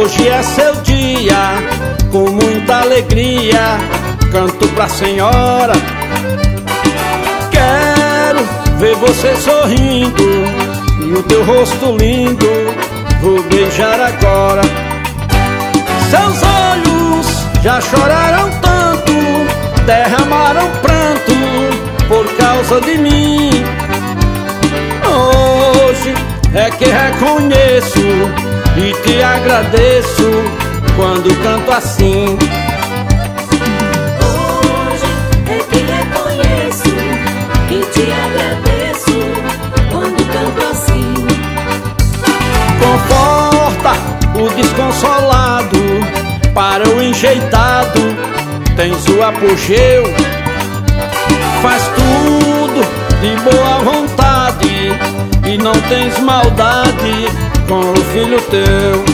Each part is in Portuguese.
Hoje é seu dia, com muita alegria, canto pra senhora. Quero ver você sorrindo e o teu rosto lindo vou beijar agora. Seus olhos já choraram tanto, derramaram pranto por causa de mim. Hoje é que reconheço e te agradeço quando canto assim. Hoje é que reconheço e te agradeço quando canto assim. Conforta o desconsolado, para o enjeitado tens o apogeu. Faz tudo de boa vontade e não tens maldade com o filho teu.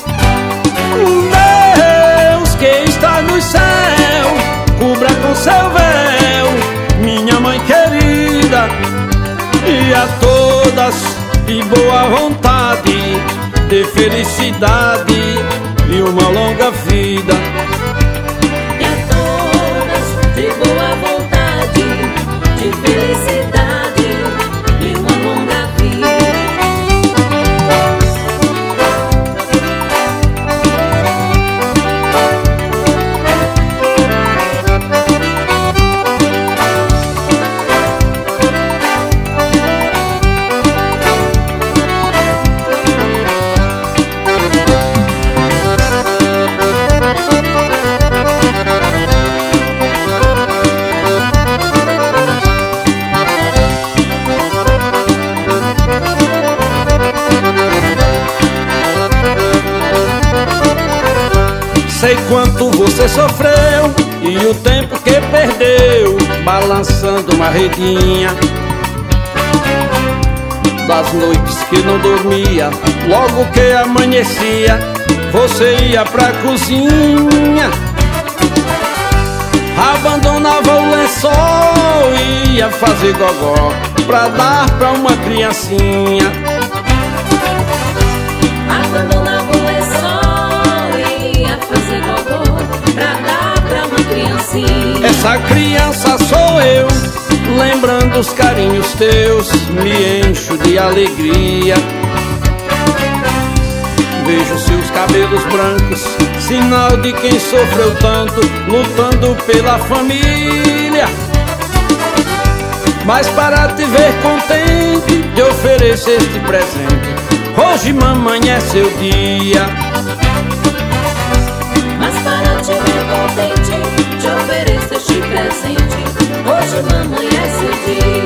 Deus que está no céu, cubra com seu véu minha mãe querida, e a todas de boa vontade, de felicidade e uma longa vida. E a todas de boa vontade, de felicidade e uma longa vida. Sei quanto você sofreu e o tempo que perdeu balançando uma redinha, das noites que não dormia, logo que amanhecia você ia pra cozinha, abandonava o lençol e ia fazer gogó pra dar pra uma criancinha. Abandonava o lençol e ia fazer gogó pra dar pra uma criancinha. Essa criança sou eu, lembrando os carinhos teus, me encho de alegria. Vejo seus cabelos brancos, sinal de quem sofreu tanto, lutando pela família. Mas para te ver contente, te ofereço este presente. Hoje, mamãe, é seu dia. Mas para te ver contente, te ofereço este presente. Hoje, mamãe, é seu dia.